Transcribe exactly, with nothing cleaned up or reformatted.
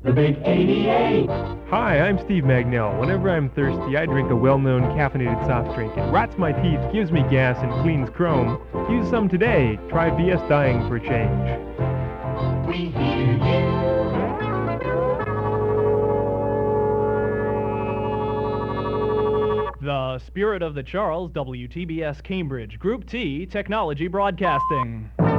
The Big eighty-eight. Hi, I'm Steve Magnell. Whenever I'm thirsty, I drink a well-known caffeinated soft drink. It rots my teeth, gives me gas, and cleans chrome. Use some today. Try V S Dying for a change. We hear you. The Spirit of the Charles, W T B S Cambridge, Group T, Technology Broadcasting.